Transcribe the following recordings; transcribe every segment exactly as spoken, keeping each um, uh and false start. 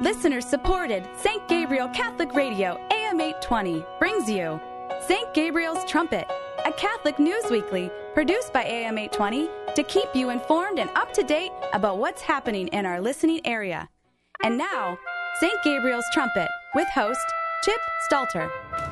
Listener-supported Saint Gabriel Catholic Radio A M eight twenty brings you Saint Gabriel's Trumpet, a Catholic news weekly produced by A M eight twenty to keep you informed and up to date about what's happening in our listening area. And now, Saint Gabriel's Trumpet with host Chip Stalter.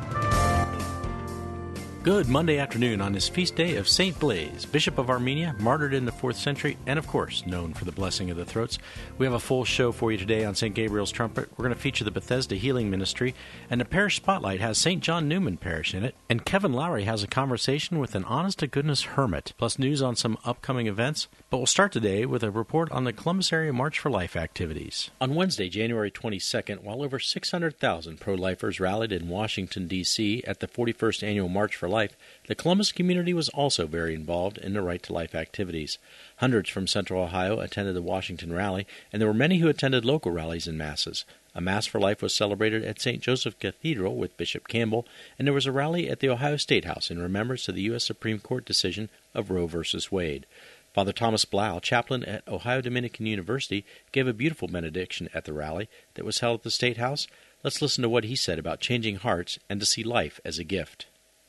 Good Monday afternoon on this feast day of Saint Blaise, Bishop of Armenia, martyred in the fourth century, and of course, known for the blessing of the throats. We have a full show for you today on Saint Gabriel's Trumpet. We're going to feature the Bethesda Healing Ministry, and the Parish Spotlight has Saint John Newman Parish in it, and Kevin Lowry has a conversation with an honest-to-goodness hermit, plus news on some upcoming events. But we'll start today with a report on the Columbus Area March for Life activities. On Wednesday, January twenty-second, while over six hundred thousand pro-lifers rallied in Washington, D C at the forty-first Annual March for Life, the Columbus community was also very involved in the Right to Life activities. Hundreds from Central Ohio attended the Washington rally, and there were many who attended local rallies and masses. A Mass for Life was celebrated at Saint Joseph Cathedral with Bishop Campbell, and there was a rally at the Ohio State House in remembrance of the U S Supreme Court decision of Roe v. Wade. Father Thomas Blau, chaplain at Ohio Dominican University, gave a beautiful benediction at the rally that was held at the State House. Let's listen to what he said about changing hearts and to see life as a gift.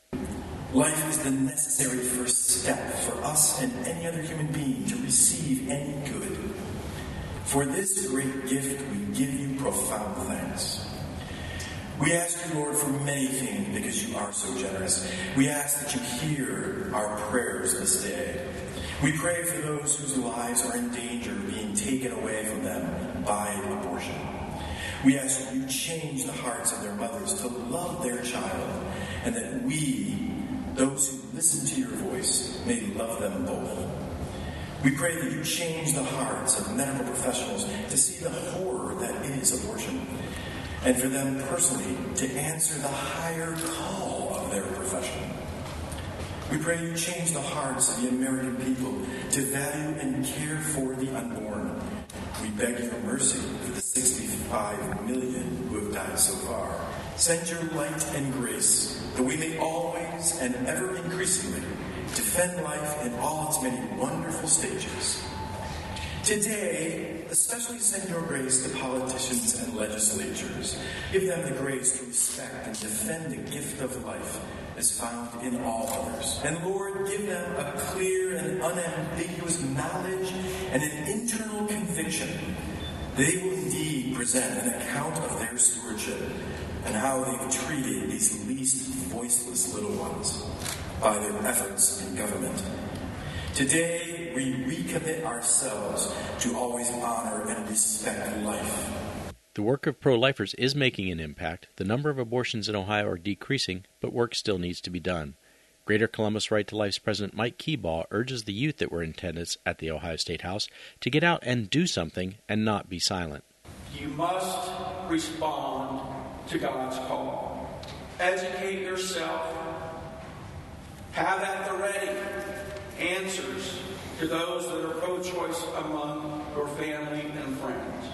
Life is the necessary first step for us and any other human being to receive any good. For this great gift we give you profound thanks. We ask you, Lord, for many things because you are so generous. We ask that you hear our prayers this day. We pray for those whose lives are in danger of being taken away from them by abortion. We ask that you change the hearts of their mothers to love their child, and that we, those who listen to your voice, may love them both. We pray that you change the hearts of medical professionals to see the horror that is abortion, and for them personally to answer the higher call of their profession. We pray you change the hearts of the American people to value and care for the unborn. We beg your mercy for the sixty-five million who have died so far. Send your light and grace that we may always and ever increasingly defend life in all its many wonderful stages. Today, especially send your grace to politicians and legislatures. Give them the grace to respect and defend the gift of life as found in all others. And Lord, give them a clear and unambiguous knowledge and an internal conviction they will indeed present an account of their stewardship and how they've treated these least voiceless little ones by their efforts in government. Today, we recommit ourselves to always honor and respect life. The work of pro-lifers is making an impact. The number of abortions in Ohio are decreasing, but work still needs to be done. Greater Columbus Right to Life's President Mike Keebaugh urges the youth that were in attendance at the Ohio State House to get out and do something and not be silent. You must respond to God's call. Educate yourself. Have at the ready answers to those that are pro-choice among your family and friends.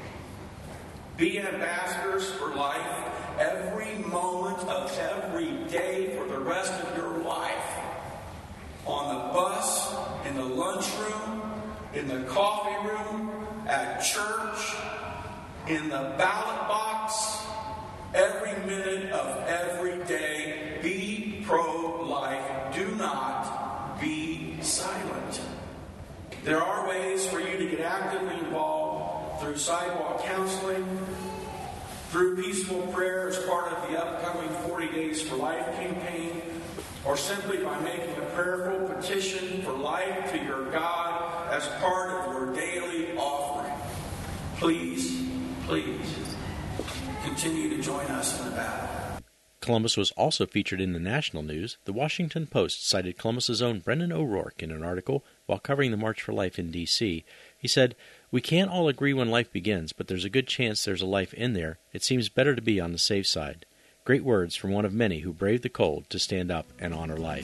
Be ambassadors for life every moment of every day for the rest of your life. On the bus, in the lunchroom, in the coffee room, at church, in the ballot box, every minute of every day, be pro-life. Do not be silent. There are ways for you to get actively involved through sidewalk counseling, through peaceful prayer as part of the upcoming forty days for Life campaign, or simply by making a prayerful petition for life to your God as part of your daily offering. Please, please, continue to join us in the battle. Columbus was also featured in the national news. The Washington Post cited Columbus's own Brendan O'Rourke in an article while covering the March for Life in D C. He said, "We can't all agree when life begins, but there's a good chance there's a life in there. It seems better to be on the safe side." Great words from one of many who braved the cold to stand up and honor life.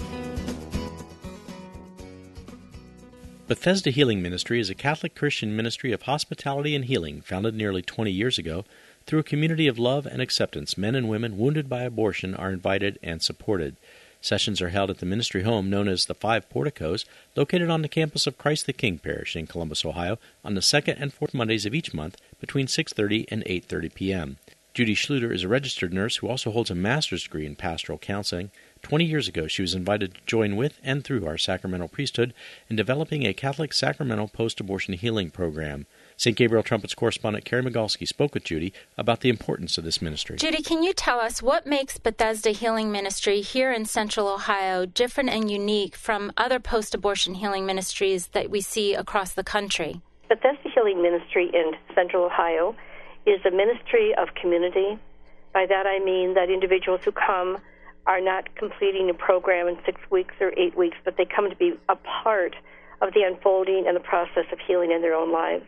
Bethesda Healing Ministry is a Catholic Christian ministry of hospitality and healing founded nearly twenty years ago. Through a community of love and acceptance, men and women wounded by abortion are invited and supported. Sessions are held at the ministry home known as the Five Porticos, located on the campus of Christ the King Parish in Columbus, Ohio, on the second and fourth Mondays of each month between six thirty and eight thirty p.m. Judy Schluter is a registered nurse who also holds a master's degree in pastoral counseling. Twenty years ago, she was invited to join with and through our sacramental priesthood in developing a Catholic sacramental post-abortion healing program. Saint Gabriel Trumpet's correspondent Carrie Migalski spoke with Judy about the importance of this ministry. Judy, can you tell us what makes Bethesda Healing Ministry here in Central Ohio different and unique from other post-abortion healing ministries that we see across the country? Bethesda Healing Ministry in Central Ohio is a ministry of community. By that I mean that individuals who come are not completing a program in six weeks or eight weeks, but they come to be a part of the unfolding and the process of healing in their own lives.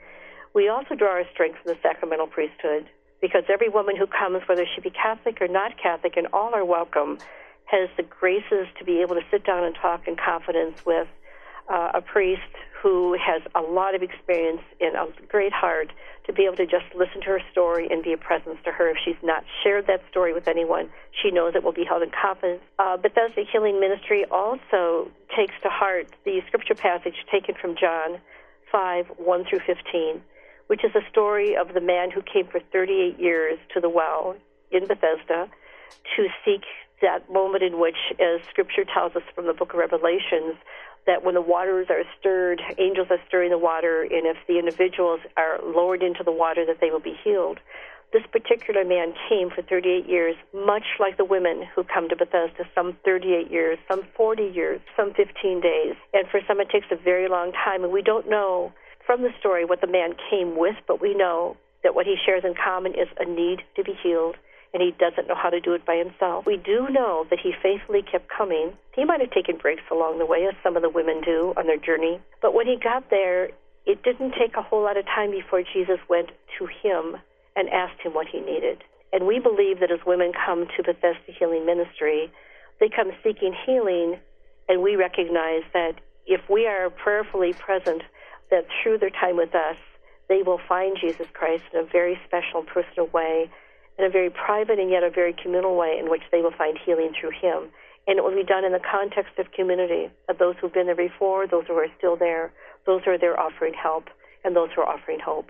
We also draw our strength from the sacramental priesthood, because every woman who comes, whether she be Catholic or not Catholic, and all are welcome, has the graces to be able to sit down and talk in confidence with uh, a priest who has a lot of experience and a great heart to be able to just listen to her story and be a presence to her. If she's not shared that story with anyone, she knows it will be held in confidence. Uh, Bethesda Healing Ministry also takes to heart the scripture passage taken from John five, one through fifteen, which is a story of the man who came for thirty-eight years to the well in Bethesda to seek that moment in which, as Scripture tells us from the book of Revelations, that when the waters are stirred, angels are stirring the water, and if the individuals are lowered into the water, that they will be healed. This particular man came for thirty-eight years, much like the women who come to Bethesda, some thirty-eight years, some forty years, some fifteen days. And for some, it takes a very long time, and we don't know from the story what the man came with, but we know that what he shares in common is a need to be healed, and he doesn't know how to do it by himself. We do know that he faithfully kept coming. He might have taken breaks along the way, as some of the women do on their journey, but when he got there, it didn't take a whole lot of time before Jesus went to him and asked him what he needed. And we believe that as women come to Bethesda Healing Ministry, they come seeking healing, and we recognize that if we are prayerfully present, that through their time with us, they will find Jesus Christ in a very special and personal way, in a very private and yet a very communal way in which they will find healing through him. And it will be done in the context of community, of those who've been there before, those who are still there, those who are there offering help, and those who are offering hope.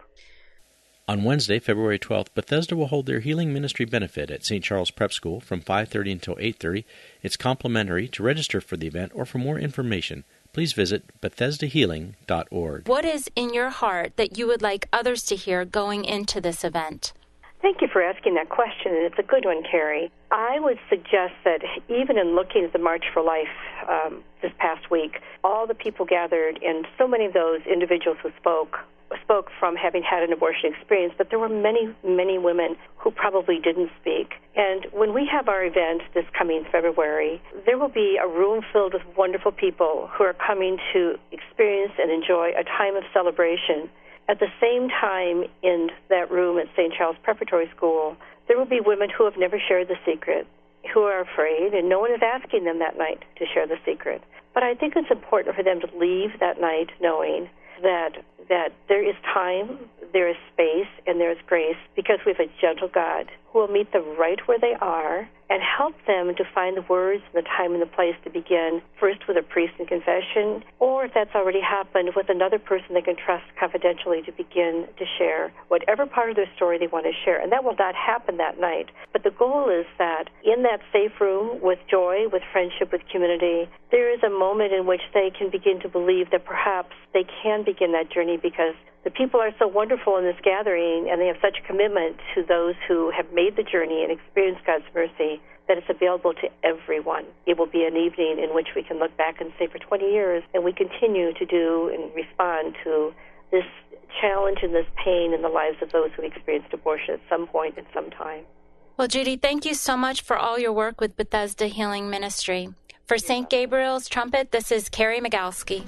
On Wednesday, February twelfth, Bethesda will hold their Healing Ministry benefit at Saint Charles Prep School from five thirty until eight thirty. It's complimentary. To register for the event or for more information, please visit Bethesda Healing dot org. What is in your heart that you would like others to hear going into this event? Thank you for asking that question, and it's a good one, Carrie. I would suggest that even in looking at the March for Life um, this past week, all the people gathered, and so many of those individuals who spoke, spoke from having had an abortion experience, but there were many, many women who probably didn't speak. And when we have our event this coming February, there will be a room filled with wonderful people who are coming to experience and enjoy a time of celebration. At the same time, in that room at Saint Charles Preparatory School, there will be women who have never shared the secret, who are afraid, and no one is asking them that night to share the secret. But I think it's important for them to leave that night knowing that that there is time, there is space, and there is grace, because we have a gentle God who will meet them right where they are and help them to find the words and the time and the place to begin, first with a priest in confession, or if that's already happened, with another person they can trust confidentially to begin to share whatever part of their story they want to share. And that will not happen that night. But the goal is that in that safe room, with joy, with friendship, with community, there is a moment in which they can begin to believe that perhaps they can begin that journey, because the people are so wonderful in this gathering, and they have such a commitment to those who have made the journey and experienced God's mercy, that it's available to everyone. It will be an evening in which we can look back and say, for twenty years, and we continue to do and respond to this challenge and this pain in the lives of those who experienced abortion at some point in some time. Well, Judy, thank you so much for all your work with Bethesda Healing Ministry. For Saint Gabriel's Trumpet, this is Carrie Migalski.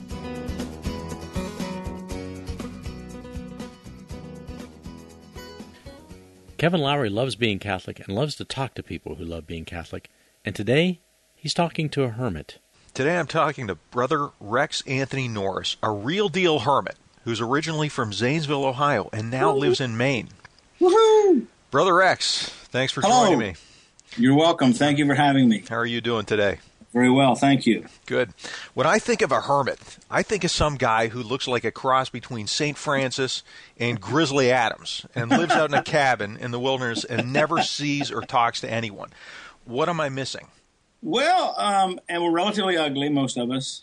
Kevin Lowry loves being Catholic and loves to talk to people who love being Catholic. And today, he's talking to a hermit. Today I'm talking to Brother Rex Anthony Norris, a real-deal hermit who's originally from Zanesville, Ohio, and now lives in Maine. Woohoo! Brother Rex, thanks for Hello. joining me. You're welcome. Thank you for having me. How are you doing today? Very well, thank you. Good. When I think of a hermit, I think of some guy who looks like a cross between Saint Francis and Grizzly Adams and lives out in a cabin in the wilderness and never sees or talks to anyone. What am I missing? Well, um, and we're relatively ugly, most of us.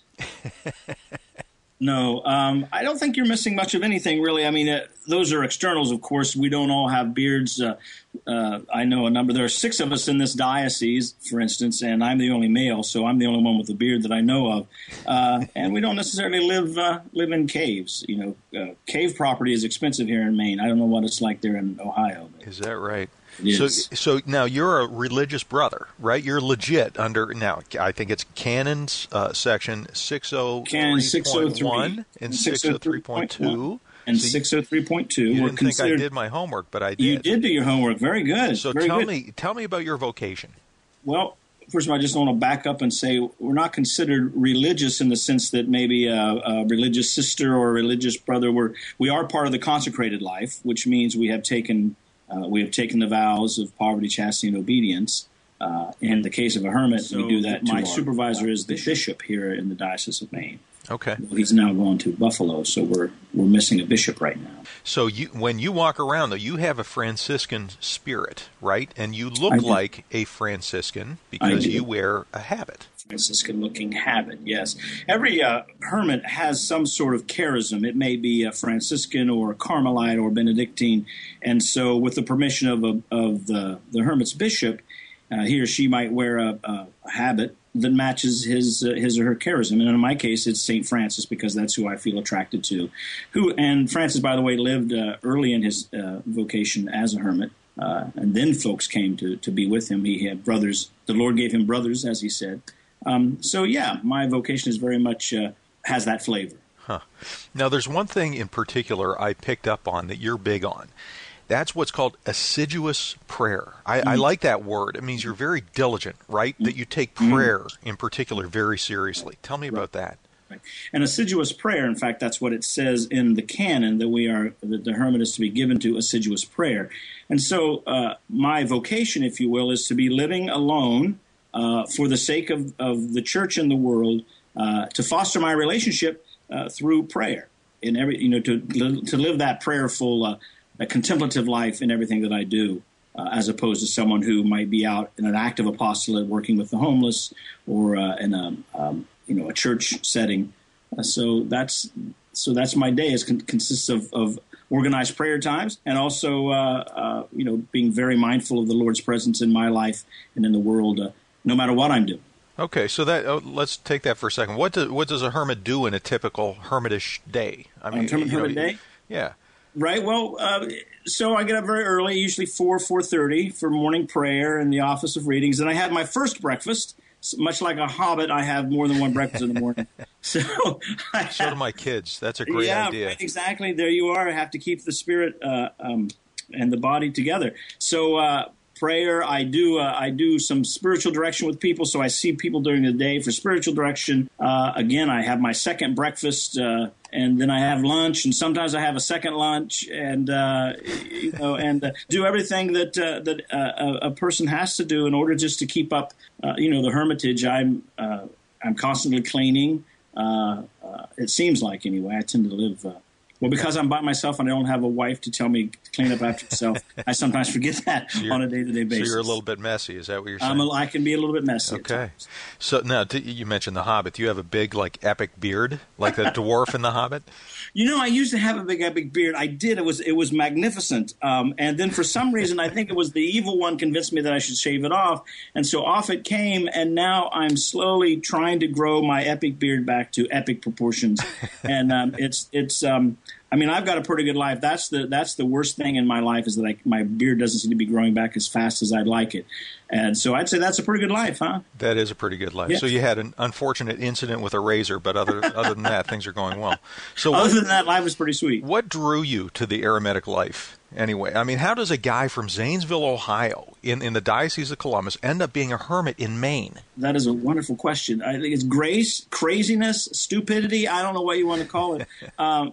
No, um, I don't think you're missing much of anything, really. I mean, uh, those are externals, of course. We don't all have beards. Uh, uh, I know a number. There are six of us in this diocese, for instance, and I'm the only male, so I'm the only one with a beard that I know of. Uh, and we don't necessarily live uh, live in caves. You know, uh, cave property is expensive here in Maine. I don't know what it's like there in Ohio. But is that right? So, so now you're a religious brother, right? You're legit under now. I think it's Canons uh, section six oh three point one and six oh three point two and so six oh three point two. You didn't think I did my homework, but I did. You did do your homework. Very good. So Very tell good. me, tell me about your vocation. Well, first of all, I just want to back up and say we're not considered religious in the sense that maybe a, a religious sister or a religious brother. We're we are part of the consecrated life, which means we have taken. Uh, we have taken the vows of poverty, chastity, and obedience. Uh, in the case of a hermit, so we do that. My supervisor is the bishop here in the Diocese of Maine. Okay. Well, he's now going to Buffalo, so we're we're missing a bishop right now. So you, when you walk around, though, you have a Franciscan spirit, right? And you look like a Franciscan because you wear a habit. Franciscan-looking habit, yes. Every uh, hermit has some sort of charism. It may be a Franciscan or a Carmelite or Benedictine. And so with the permission of a, of the, the hermit's bishop, uh, he or she might wear a, a, a habit that matches his uh, his or her charism. And in my case, it's Saint Francis because that's who I feel attracted to. Who And Francis, by the way, lived uh, early in his uh, vocation as a hermit. Uh, and then folks came to, to be with him. He had brothers. The Lord gave him brothers, as he said. Um, so, yeah, my vocation is very much uh, has that flavor. Huh. Now, there's one thing in particular I picked up on that you're big on. That's what's called assiduous prayer. I, mm-hmm. I like that word. It means you're very diligent, right? Mm-hmm. That you take prayer mm-hmm. in particular very seriously. Tell me right. about that. Right. And assiduous prayer, in fact, that's what it says in the canon, that we are that the hermit is to be given to assiduous prayer. And so uh, my vocation, if you will, is to be living alone uh, for the sake of, of the church and the world, uh, to foster my relationship uh, through prayer. In every, you know, to to live that prayerful, uh, a contemplative life in everything that I do, uh, as opposed to someone who might be out in an active apostolate working with the homeless or uh, in a um, you know a church setting. Uh, so that's so that's my day. It con- consists of, of organized prayer times and also uh, uh, you know being very mindful of the Lord's presence in my life and in the world, uh, no matter what I'm doing. Okay, so that oh, let's take that for a second. What does what does a hermit do in a typical hermitish day? I mean, hermit know, day. Yeah. Right. Well, uh, so I get up very early, usually four, four thirty for morning prayer in the office of readings. And I have my first breakfast. Much like a hobbit, I have more than one breakfast in the morning. So, I have, so do my kids. That's a great yeah, idea. Right, exactly. There you are. I have to keep the spirit uh, um, and the body together. So uh, prayer, I do uh, I do some spiritual direction with people. So I see people during the day for spiritual direction. Uh, again, I have my second breakfast. Uh, And then I have lunch, and sometimes I have a second lunch, and uh, you know, and uh, do everything that uh, that uh, a, a person has to do in order just to keep up, uh, you know, the hermitage. I'm uh, I'm constantly cleaning. Uh, uh, it seems like anyway. I tend to live uh, well because I'm by myself and I don't have a wife to tell me to clean up after yourself. I sometimes forget that so on a day-to-day basis. So you're a little bit messy. Is that what you're saying? I'm a, I can be a little bit messy. Okay. So now t- you mentioned the Hobbit. Do you have a big, like, epic beard, like the dwarf in the Hobbit? You know, I used to have a big epic beard. I did. It was it was magnificent. Um, and then for some reason, I think it was the evil one convinced me that I should shave it off. And so off it came. And now I'm slowly trying to grow my epic beard back to epic proportions. And um, it's it's. Um, I mean, I've got a pretty good life. That's the that's the worst thing in my life is that I, my beard doesn't seem to be growing back as fast as I'd like it. And so I'd say that's a pretty good life, huh? That is a pretty good life. Yeah. So you had an unfortunate incident with a razor, but other other than that, things are going well. So other what, than that, life is pretty sweet. What drew you to the eremitic life anyway? I mean, how does a guy from Zanesville, Ohio, in, in the Diocese of Columbus, end up being a hermit in Maine? That is a wonderful question. I think it's grace, craziness, stupidity. I don't know what you want to call it. um,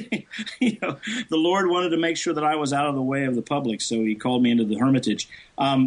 you know, the Lord wanted to make sure that I was out of the way of the public, so he called me into the hermitage. Um,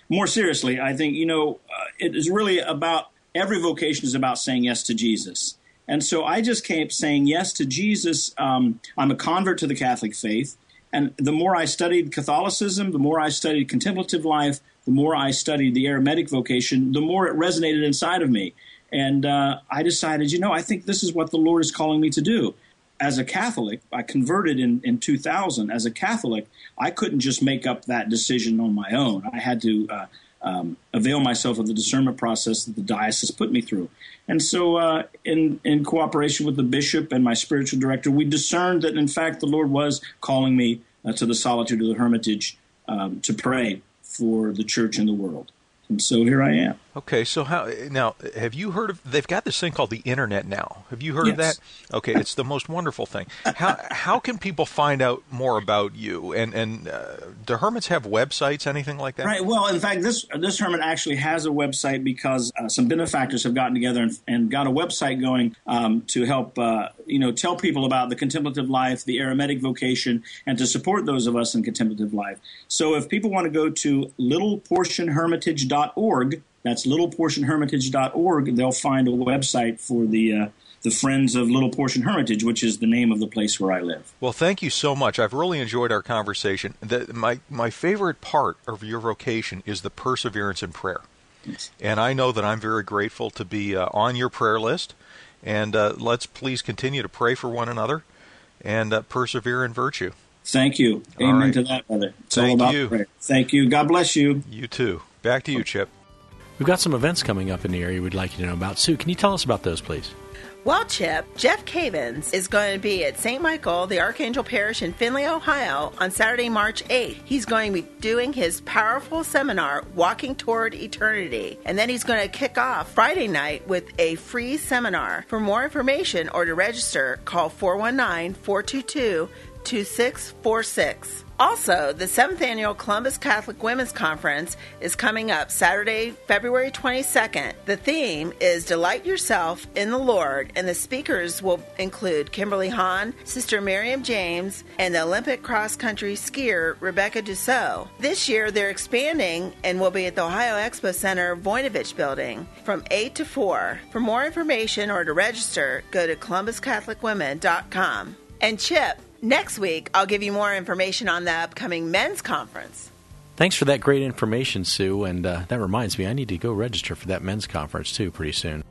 more seriously, I think, you know, uh, it is really about, every vocation is about saying yes to Jesus. And so I just kept saying yes to Jesus. Um, I'm a convert to the Catholic faith. And the more I studied Catholicism, the more I studied contemplative life, the more I studied the eremitic vocation, the more it resonated inside of me. And uh, I decided, you know, I think this is what the Lord is calling me to do. As a Catholic, I converted in, in two thousand. As a Catholic, I couldn't just make up that decision on my own. I had to uh, um, avail myself of the discernment process that the diocese put me through. And so uh, in, in cooperation with the bishop and my spiritual director, we discerned that, in fact, the Lord was calling me uh, to the solitude of the hermitage um, to pray for the church and the world. And so here I am. Okay, so how now? Have you heard of? They've got this thing called the internet now. Have you heard yes. of that? Okay, it's the most wonderful thing. How how can people find out more about you? And and uh, do hermits have websites, anything like that? Right. Well, in fact, this this hermit actually has a website because uh, some benefactors have gotten together and, and got a website going um, to help uh, you know tell people about the contemplative life, the eremitic vocation, and to support those of us in contemplative life. So, if people want to go to little portion hermitage dot org. That's little portion hermitage dot org. They'll find a website for the uh, the Friends of Little Portion Hermitage, which is the name of the place where I live. Well, thank you so much. I've really enjoyed our conversation. The, my, my favorite part of your vocation is the perseverance in prayer. Yes. And I know that I'm very grateful to be uh, on your prayer list. And uh, let's please continue to pray for one another and uh, persevere in virtue. Thank you. All Amen right. to that, brother. It's thank all about you. prayer. Thank you. God bless you. You too. Back to you, Chip. We've got some events coming up in the area we'd like you to know about. Sue, can you tell us about those, please? Well, Chip, Jeff Cavins is going to be at Saint Michael, the Archangel Parish in Findlay, Ohio, on Saturday, March eighth. He's going to be doing his powerful seminar, Walking Toward Eternity. And then he's going to kick off Friday night with a free seminar. For more information or to register, call four one nine, four two two, two six four six. Also, the seventh Annual Columbus Catholic Women's Conference is coming up Saturday, February twenty-second. The theme is Delight Yourself in the Lord, and the speakers will include Kimberly Hahn, Sister Miriam James, and the Olympic cross-country skier Rebecca Dussault. This year, they're expanding and will be at the Ohio Expo Center Voinovich Building from eight to four. For more information or to register, go to columbus catholic women dot com. And Chip, next week, I'll give you more information on the upcoming men's conference. Thanks for that great information, Sue. And uh, that reminds me, I need to go register for that men's conference, too, pretty soon.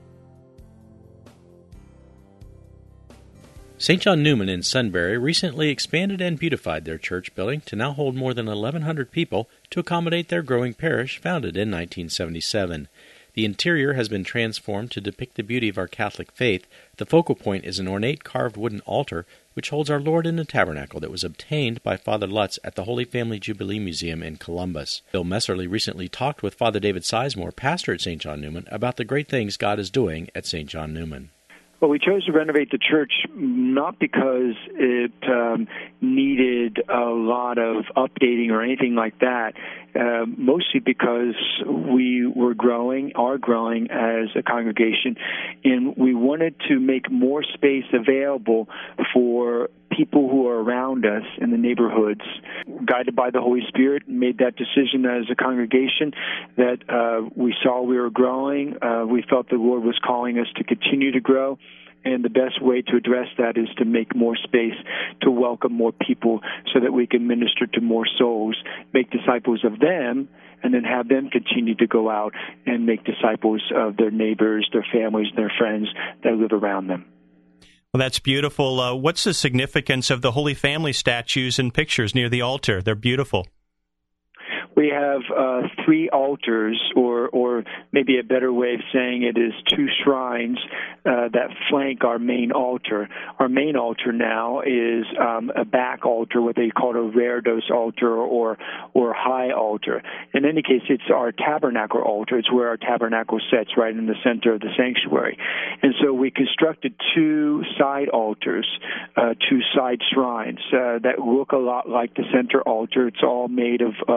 Saint John Neumann in Sunbury recently expanded and beautified their church building to now hold more than eleven hundred people to accommodate their growing parish founded in nineteen seventy-seven. The interior has been transformed to depict the beauty of our Catholic faith. The focal point is an ornate carved wooden altar which holds our Lord in a tabernacle that was obtained by Father Lutz at the Holy Family Jubilee Museum in Columbus. Bill Messerly recently talked with Father David Sizemore, pastor at Saint John Neumann, about the great things God is doing at Saint John Neumann. Well, we chose to renovate the church not because it um, needed a lot of updating or anything like that, uh, mostly because we were growing, are growing as a congregation, and we wanted to make more space available for people who are around us in the neighborhoods. Guided by the Holy Spirit, made that decision as a congregation that uh, we saw we were growing. Uh, we felt the Lord was calling us to continue to grow. And the best way to address that is to make more space to welcome more people so that we can minister to more souls, make disciples of them, and then have them continue to go out and make disciples of their neighbors, their families, their friends that live around them. Well, that's beautiful. Uh, what's the significance of the Holy Family statues and pictures near the altar? They're beautiful. We have uh, three altars, or or maybe a better way of saying it is two shrines uh, that flank our main altar. Our main altar now is um, a back altar, what they call a reredos altar or or high altar. In any case, it's our tabernacle altar. It's where our tabernacle sits, right in the center of the sanctuary. And so we constructed two side altars, uh, two side shrines uh, that look a lot like the center altar. It's all made of um, oak.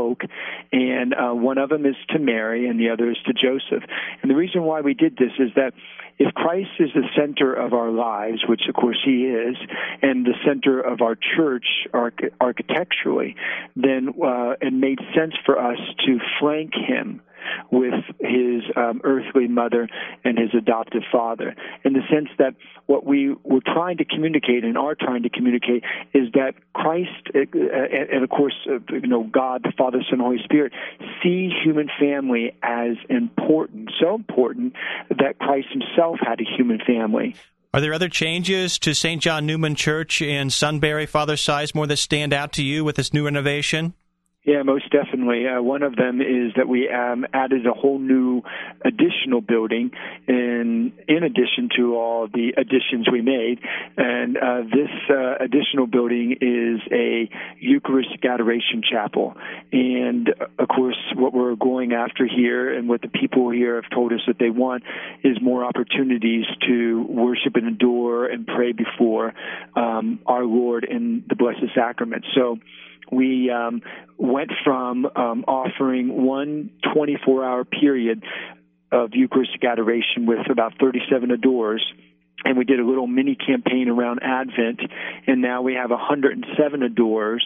spoke, and uh, one of them is to Mary and the other is to Joseph. And the reason why we did this is that if Christ is the center of our lives, which of course he is, and the center of our church arch- architecturally, then uh, it made sense for us to flank him with his um, earthly mother and his adoptive father, in the sense that what we were trying to communicate and are trying to communicate is that Christ, uh, and, and of course, uh, you know, God, the Father, Son, Holy Spirit, see human family as important, so important that Christ himself had a human family. Are there other changes to Saint John Neumann Church in Sunbury, Father Sizemore, that stand out to you with this new renovation? Yeah, most definitely. Uh, one of them is that we um, added a whole new additional building in in addition to all the additions we made. And uh, this uh, additional building is a Eucharistic Adoration Chapel. And, of course, what we're going after here and what the people here have told us that they want is more opportunities to worship and adore and pray before um, our Lord in the Blessed Sacrament. So we um, went from um, offering one twenty-four hour period of Eucharistic adoration with about thirty-seven adorers, and we did a little mini campaign around Advent, and now we have one hundred seven adorers,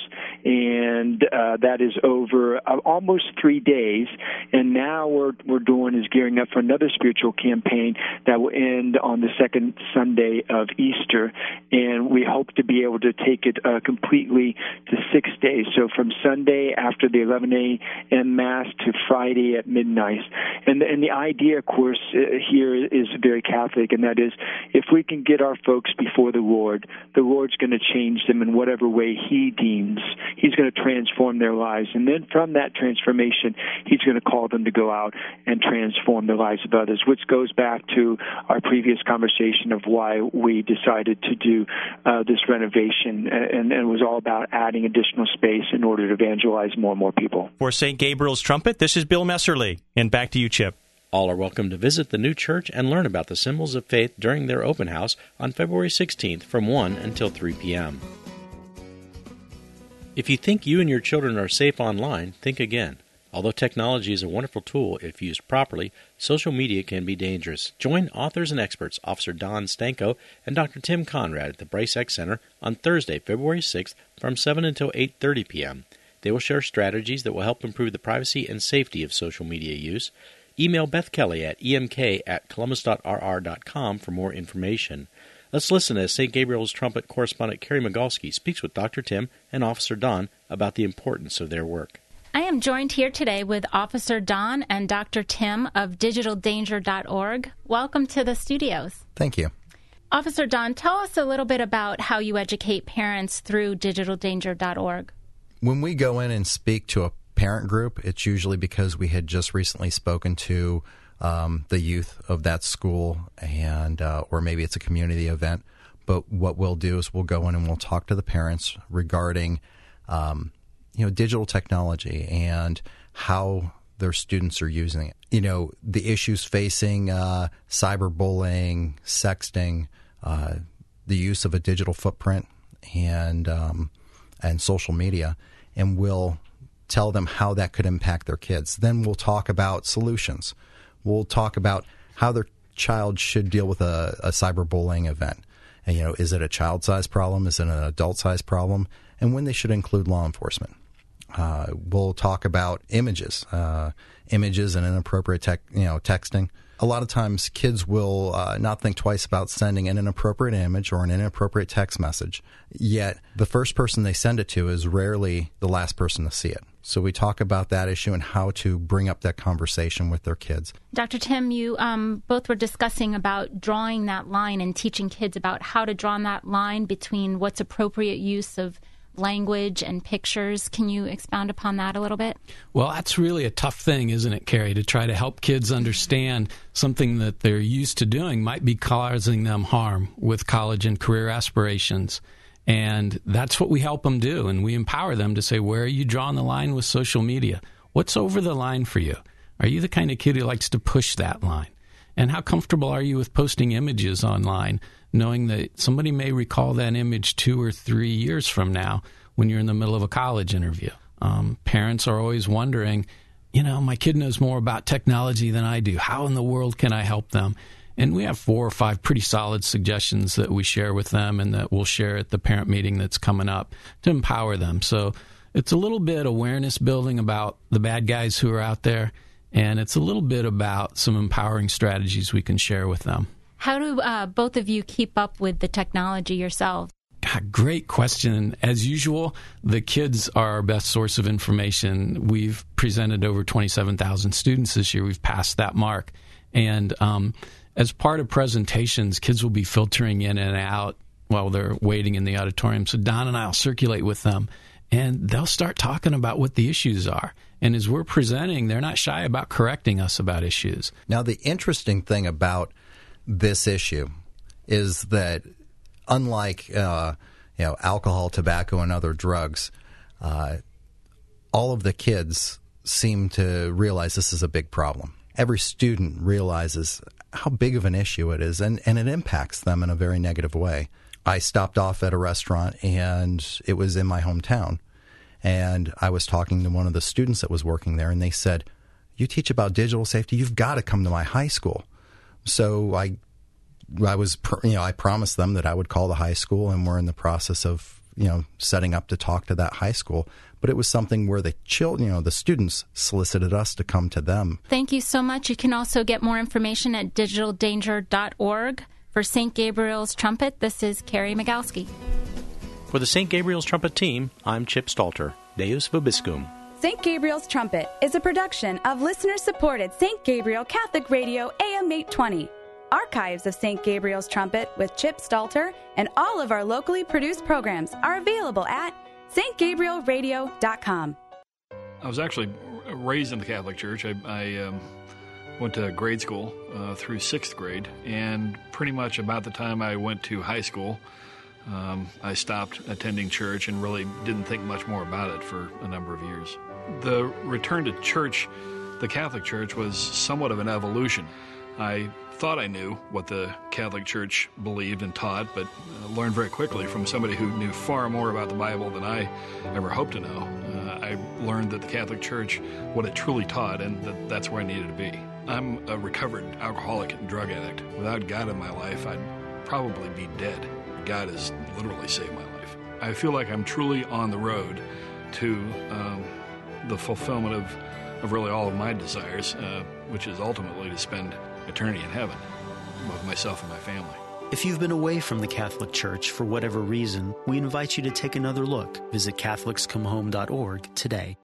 and uh, that is over uh, almost three days. And now we're we're doing is gearing up for another spiritual campaign that will end on the second Sunday of Easter, and we hope to be able to take it uh, completely to six days. So from Sunday after the eleven a.m. Mass to Friday at midnight. And and the idea, of course, uh, here is very Catholic, and that is, if we can get our folks before the Lord, the Lord's going to change them in whatever way he deems. He's going to transform their lives. And then from that transformation, he's going to call them to go out and transform the lives of others, which goes back to our previous conversation of why we decided to do uh, this renovation. And, and it was all about adding additional space in order to evangelize more and more people. For Saint Gabriel's Trumpet, this is Bill Messerly. And back to you, Chip. All are welcome to visit the new church and learn about the symbols of faith during their open house on February sixteenth from one until three p.m. If you think you and your children are safe online, think again. Although technology is a wonderful tool if used properly, social media can be dangerous. Join authors and experts Officer Don Stanko and Doctor Tim Conrad at the Bryce X Center on Thursday, February sixth from seven until eight thirty p.m. They will share strategies that will help improve the privacy and safety of social media use. Email Beth Kelly at emk at columbus dot r r dot com for more information. Let's listen as Saint Gabriel's Trumpet correspondent Carrie Migalski speaks with Doctor Tim and Officer Don about the importance of their work. I am joined here today with Officer Don and Doctor Tim of digital danger dot org. Welcome to the studios. Thank you. Officer Don, tell us a little bit about how you educate parents through digital danger dot org. When we go in and speak to a parent group, it's usually because we had just recently spoken to um, the youth of that school, and uh, or maybe it's a community event. But what we'll do is we'll go in and we'll talk to the parents regarding um, you know, digital technology and how their students are using it. You know, the issues facing uh, cyberbullying, sexting, uh, the use of a digital footprint, and um, and social media, and we'll tell them how that could impact their kids. Then we'll talk about solutions. We'll talk about how their child should deal with a, a cyberbullying event. And, you know, is it a child-sized problem? Is it an adult-sized problem? And when they should include law enforcement. Uh, we'll talk about images, uh, images and inappropriate tech, you know, texting. A lot of times kids will uh, not think twice about sending an inappropriate image or an inappropriate text message, yet the first person they send it to is rarely the last person to see it. So we talk about that issue and how to bring up that conversation with their kids. Doctor Tim, you um, both were discussing about drawing that line and teaching kids about how to draw that line between what's appropriate use of language and pictures. Can you expound upon that a little bit? Well, that's really a tough thing, isn't it, Carrie, to try to help kids understand something that they're used to doing might be causing them harm with college and career aspirations. And that's what we help them do, and we empower them to say, where are you drawing the line with social media? What's over the line for you? Are you the kind of kid who likes to push that line? And how comfortable are you with posting images online, knowing that somebody may recall that image two or three years from now when you're in the middle of a college interview? Um, parents are always wondering, you know, my kid knows more about technology than I do. How in the world can I help them? And we have four or five pretty solid suggestions that we share with them and that we'll share at the parent meeting that's coming up to empower them. So it's a little bit awareness building about the bad guys who are out there, and it's a little bit about some empowering strategies we can share with them. How do uh, both of you keep up with the technology yourselves? God, great question. As usual, the kids are our best source of information. We've presented over twenty-seven thousand students this year. We've passed that mark. And um, as part of presentations, kids will be filtering in and out while they're waiting in the auditorium. So Don and I will circulate with them, and they'll start talking about what the issues are. And as we're presenting, they're not shy about correcting us about issues. Now, the interesting thing about this issue is that unlike uh, you know, alcohol, tobacco, and other drugs, uh, all of the kids seem to realize this is a big problem. Every student realizes how big of an issue it is, and, and it impacts them in a very negative way. I stopped off at a restaurant, and it was in my hometown. And I was talking to one of the students that was working there, and they said, "You teach about digital safety? You've got to come to my high school." So I I was, you know, I promised them that I would call the high school, and we're in the process of, you know, setting up to talk to that high school. But it was something where the children, you know, the students solicited us to come to them. Thank you so much. You can also get more information at digital danger dot org. For Saint Gabriel's Trumpet, this is Carrie Migalski. For the Saint Gabriel's Trumpet team, I'm Chip Stalter. Deus Vobiscum. Saint Gabriel's Trumpet is a production of listener-supported Saint Gabriel Catholic Radio A M eight twenty. Archives of Saint Gabriel's Trumpet with Chip Stalter and all of our locally produced programs are available at st gabriel radio dot com. I was actually raised in the Catholic Church. I, I um, went to grade school uh, through sixth grade, and pretty much about the time I went to high school, um, I stopped attending church and really didn't think much more about it for a number of years. The return to church, the Catholic Church, was somewhat of an evolution. I thought I knew what the Catholic Church believed and taught, but uh, learned very quickly from somebody who knew far more about the Bible than I ever hoped to know. Uh, I learned that the Catholic Church, what it truly taught, and that that's where I needed to be. I'm a recovered alcoholic and drug addict. Without God in my life, I'd probably be dead. God has literally saved my life. I feel like I'm truly on the road to um, the fulfillment of, of really all of my desires, uh, which is ultimately to spend eternity in heaven with myself and my family. If you've been away from the Catholic Church for whatever reason, we invite you to take another look. Visit catholics come home dot org today.